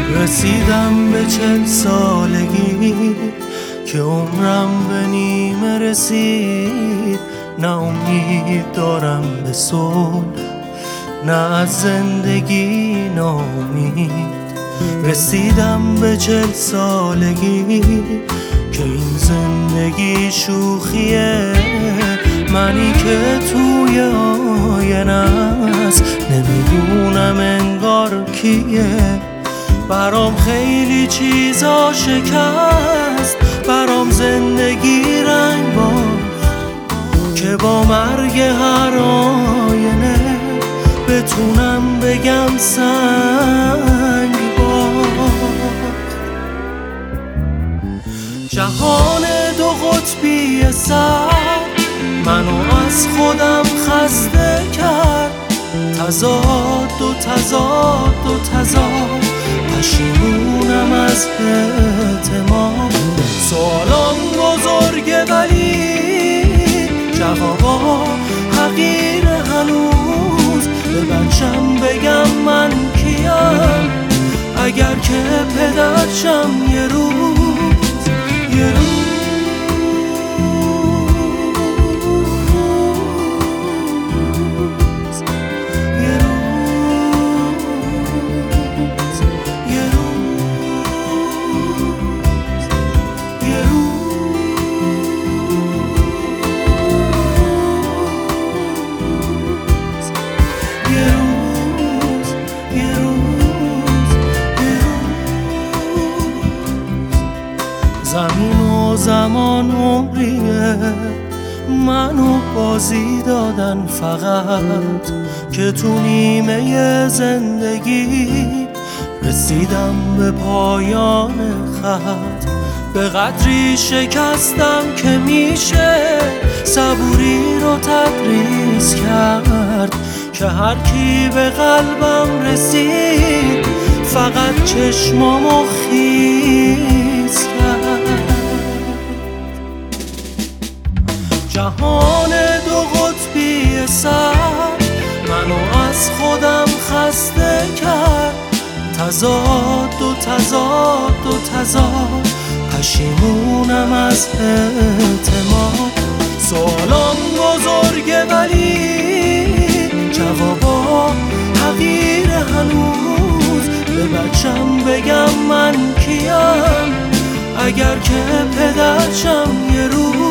رسیدم به 40 سالگی که عمرم به نیمه رسید. نه امید دارم به صلح، نه از زندگی ناامید. رسیدم به 40 سالگی که این زندگی شوخیه. منی که توی آینه است نمیدونم انگار کیه. برام خیلی چیزا شکست، برام زندگی رنگ باخت که با مرگ هر آینه بتونم بگم سنگ باخت. جهان دو قطبی سر منو از خودم خسته کرد. تضاد و تضاد و تضاد، پشیمونم از اعتماد. سوالام بزرگه ولی جوابا حقیر. هنوز به بچم بگم من کیم اگر که پدرشم یه روز یه روز زمین و زمان عمریه منو بازی دادن فقط که تو نیمه زندگی رسیدم به پایان خط. به قدری شکستم که میشه صبوری رو تدریس کرد که هر کی به قلبم رسید فقط چشمامو خیس کرد. جهان دو قطبی سر منو از خودم خسته کرد. تضاد و تضاد و تضاد، پشیمونم از اعتماد. سوالام بزرگه ولی جوابا حقیر. هنوز به بچم بگم من کیم اگر که پدرشم یه روز